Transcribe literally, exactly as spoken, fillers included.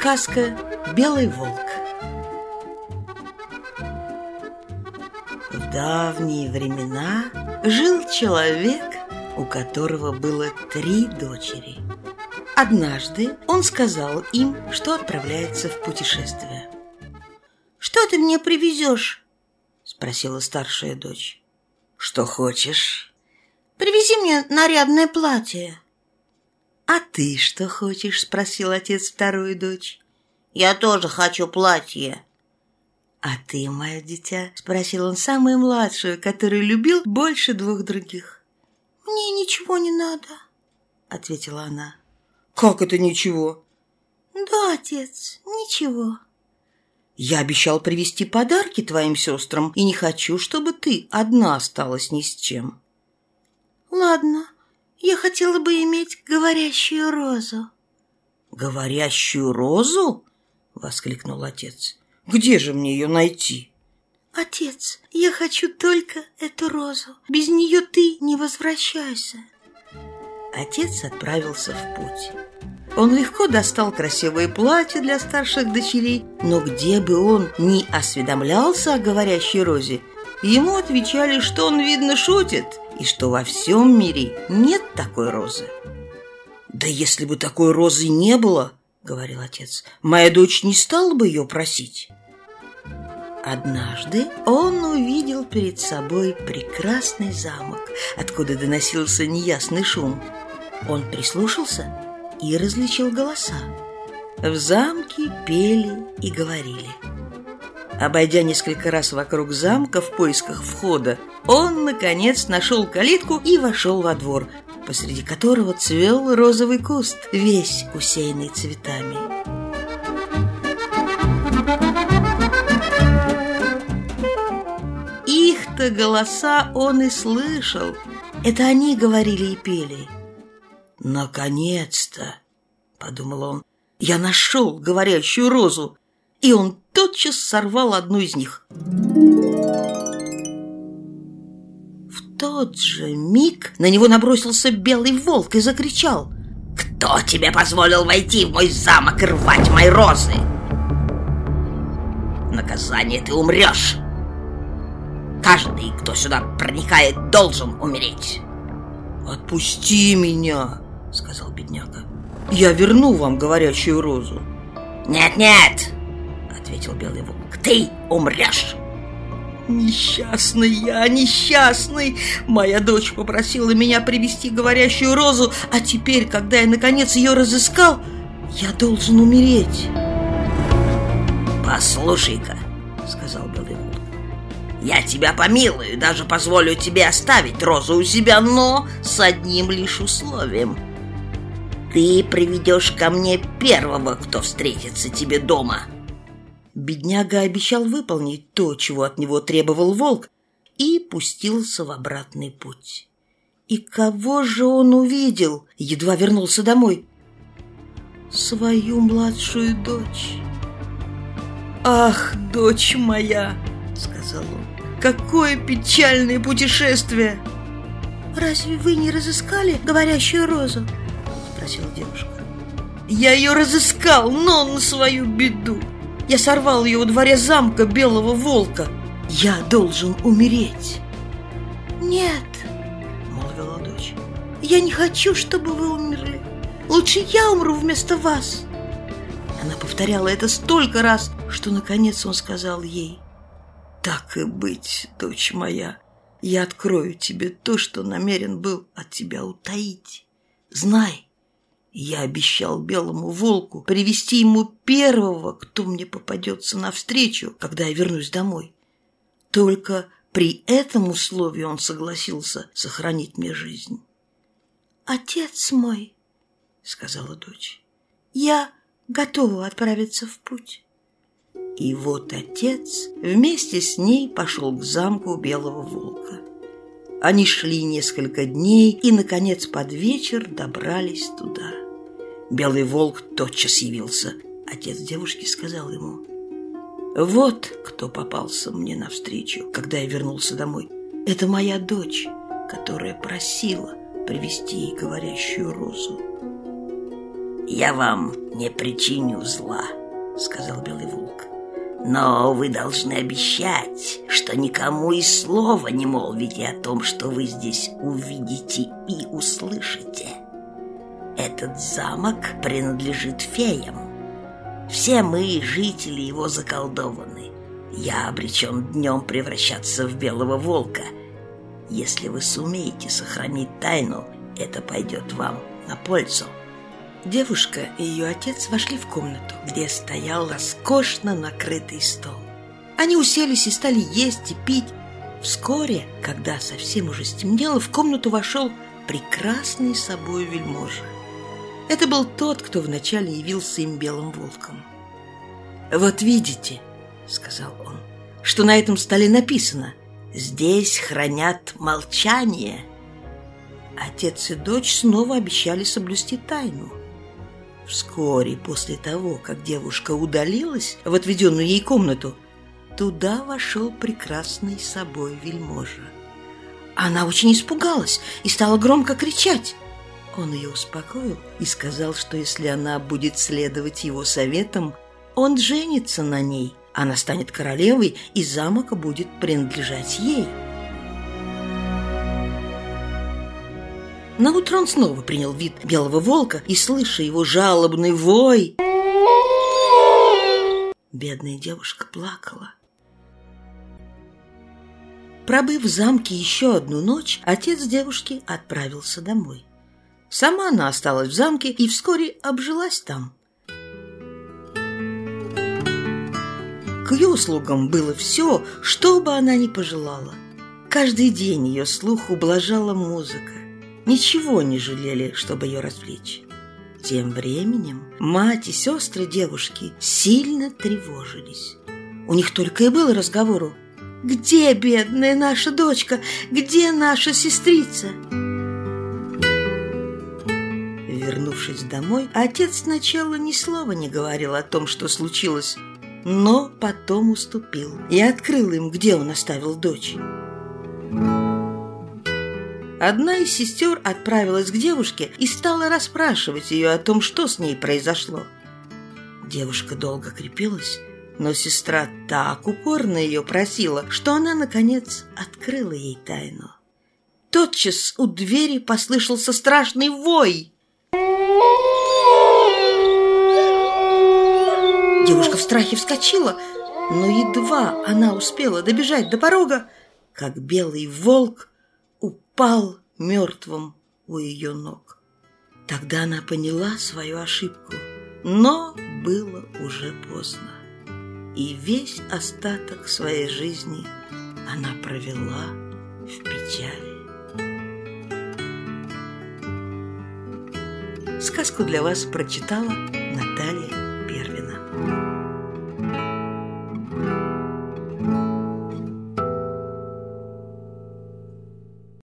Сказка «Белый волк». В давние времена жил человек, у которого было три дочери. Однажды он сказал им, что отправляется в путешествие. «Что ты мне привезешь?» – спросила старшая дочь. «Что хочешь?» «Привези мне нарядное платье». «А ты что хочешь?» – спросил отец вторую дочь. «Я тоже хочу платье». «А ты, мое дитя?» – спросил он самую младшую, которую любил больше двух других. «Мне ничего не надо», – ответила она. «Как это ничего?» «Да, отец, ничего». «Я обещал привезти подарки твоим сестрам, и не хочу, чтобы ты одна осталась ни с чем». «Ладно, я хотела бы иметь говорящую розу». «Говорящую розу?» – воскликнул отец. «Где же мне ее найти?» «Отец, я хочу только эту розу. Без нее ты не возвращайся». Отец отправился в путь. Он легко достал красивые платья для старших дочерей, но где бы он ни осведомлялся о говорящей розе, ему отвечали, что он, видно, шутит, и что во всем мире нет такой розы. «Да если бы такой розы не было, — говорил отец, — моя дочь не стала бы ее просить». Однажды он увидел перед собой прекрасный замок, откуда доносился неясный шум. Он прислушался и различил голоса. В замке пели и говорили. Обойдя несколько раз вокруг замка в поисках входа, он, наконец, нашел калитку и вошел во двор, посреди которого цвел розовый куст, весь усеянный цветами. Их-то голоса он и слышал. Это они говорили и пели. «Наконец-то, — подумал он, — я нашел говорящую розу!» И он тотчас сорвал одну из них. В тот же миг на него набросился белый волк и закричал: «Кто тебе позволил войти в мой замок и рвать мои розы? Наказание ты умрешь! Каждый, кто сюда проникает, должен умереть!» «Отпусти меня, — сказал бедняга, — я верну вам говорящую розу». «Нет-нет, — ответил белый волк, — ты умрешь!» «Несчастный я, несчастный! Моя дочь попросила меня привезти говорящую розу, а теперь, когда я наконец ее разыскал, я должен умереть». «Послушай-ка, — сказал белый волк, — я тебя помилую, даже позволю тебе оставить розу у себя, но с одним лишь условием. Ты приведешь ко мне первого, кто встретится тебе дома». Бедняга обещал выполнить то, чего от него требовал волк, и пустился в обратный путь. И кого же он увидел, едва вернулся домой? Свою младшую дочь. «Ах, дочь моя, — сказал он, — какое печальное путешествие!» «Разве вы не разыскали говорящую розу?» — спросила девушка. «Я ее разыскал, но на свою беду. Я сорвал ее во дворе замка белого волка. Я должен умереть». «Нет, — молвила дочь, — я не хочу, чтобы вы умерли. Лучше я умру вместо вас». Она повторяла это столько раз, что наконец он сказал ей: «Так и быть, дочь моя, я открою тебе то, что намерен был от тебя утаить. Знай, я обещал белому волку привести ему первого, кто мне попадется навстречу, когда я вернусь домой. Только при этом условии он согласился сохранить мне жизнь». «Отец мой, — сказала дочь, — я готова отправиться в путь». И вот отец вместе с ней пошел к замку белого волка. Они шли несколько дней и, наконец, под вечер добрались туда. Белый волк тотчас явился. Отец девушки сказал ему: «Вот кто попался мне навстречу, когда я вернулся домой. Это моя дочь, которая просила привезти ей говорящую розу». «Я вам не причиню зла», сказал Белый волк. «Но вы должны обещать, что никому и слова не молвите о том, что вы здесь увидите и услышите. Этот замок принадлежит феям. Все мы, жители его, заколдованы. Я обречен днем превращаться в белого волка. Если вы сумеете сохранить тайну, это пойдет вам на пользу». Девушка и ее отец вошли в комнату, где стоял роскошно накрытый стол. Они уселись и стали есть и пить. Вскоре, когда совсем уже стемнело, в комнату вошел прекрасный собой вельможа. Это был тот, кто вначале явился им белым волком. «Вот видите, — сказал он, — что на этом столе написано: здесь хранят молчание». Отец и дочь снова обещали соблюсти тайну. Вскоре после того, как девушка удалилась в отведенную ей комнату, туда вошел прекрасный собой вельможа. Она очень испугалась и стала громко кричать. Он ее успокоил и сказал, что если она будет следовать его советам, он женится на ней, она станет королевой, и замок будет принадлежать ей. Наутро он снова принял вид белого волка, и, слыша его жалобный вой, бедная девушка плакала. Пробыв в замке еще одну ночь, отец девушки отправился домой. Сама она осталась в замке и вскоре обжилась там. К ее услугам было все, что бы она ни пожелала. Каждый день ее слух ублажала музыка. Ничего не жалели, чтобы ее развлечь. Тем временем мать и сестры девушки сильно тревожились. У них только и было разговору: «Где бедная наша дочка? Где наша сестрица?» Вернувшись домой, отец сначала ни слова не говорил о том, что случилось, но потом уступил и открыл им, где он оставил дочь. Одна из сестер отправилась к девушке и стала расспрашивать ее о том, что с ней произошло. Девушка долго крепилась, но сестра так упорно ее просила, что она, наконец, открыла ей тайну. Тотчас у двери послышался страшный вой. Девушка в страхе вскочила, но едва она успела добежать до порога, как белый волк упал мертвым у ее ног. Тогда она поняла свою ошибку, но было уже поздно, и весь остаток своей жизни она провела в печали. Сказку для вас прочитала Наталья Первина.